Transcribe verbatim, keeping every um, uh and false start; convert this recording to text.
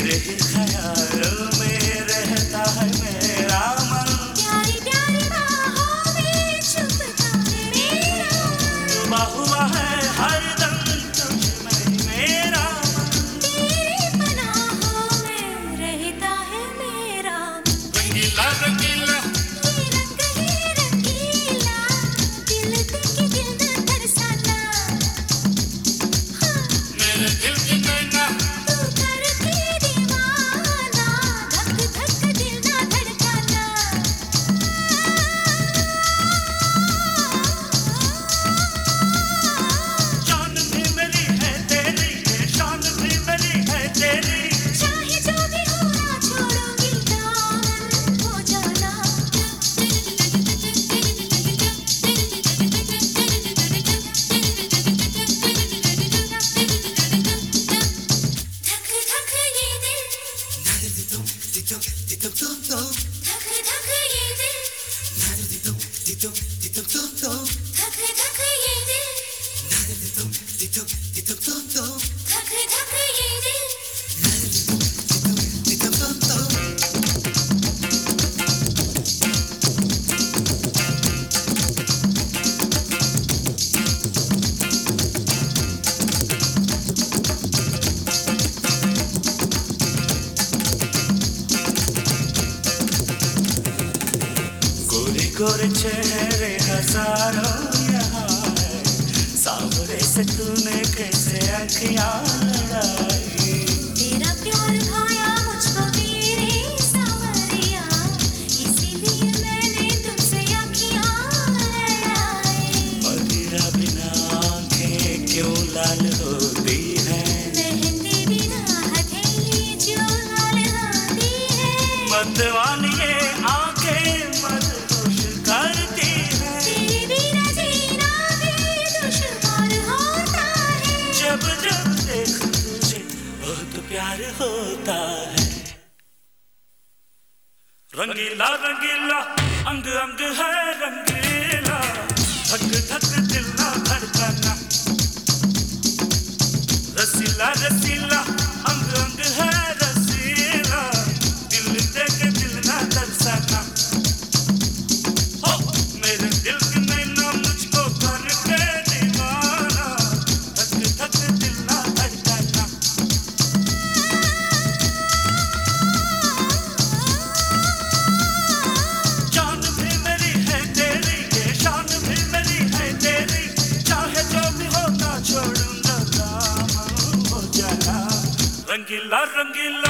तेरे ही ख्यालों में रहता है मेरा मन। प्यारी प्यारी बाहों में छुपता है मेरा मन। डूबा हुआ है हरदम तुझ में मेरा मन। तेरी पनाहों में रहता है मेरा मन। रंगीला रंगीला ये रंग ही रंगीला, दिल देके दिल न तरसाना। हाँ, मेरे दिल की नैना तू करके दीवाना, धक धक दिल ना धड़काना। जान भी मेरी है तेरी, ये शान भी मेरी है तेरी। चाहे जो भी हो ना छोड़ूंगी दामन हो जाना। धक धक ये दिल, धक धक ये दिल, धक धक ये दिल, धक धक ये दिल। गोरे गोरे चेहरे हजारों यहाँ है, सांवरे से तूने कैसे आँखियाँ लड़ाई। तेरा प्यार भाया मुझको मेरे सांवरिया, इसीलिए मैंने तुमसे आँखियाँ लड़ाई। मदिरा बिना आँखें क्यों लाल होती हैं? मेहंदी बिना हथेली जो लाल होती है। मतवाली ये आँखें मदहोश करती हैं। तेरे बिना जीना भी दुश्वार होता है। जब जब देखूं तुझे बहुत प्यार होता है। रंगीला रंगीला अंग अंग है रंगीला, धक धक दिल ना धड़काना। रसीला रसीला अंग अंग है रसीला, दिल दे के दिल ना तरसाना। हो मेरे दिल की नैना मुझको करके दीवाना, धक धक दिल ना धड़काना। जान भी मेरी है तेरी, ये शान भी मेरी है तेरी। चाहे जो भी हो ना छोड़ूंगा दामन हो जाना। रंगीला रंगीला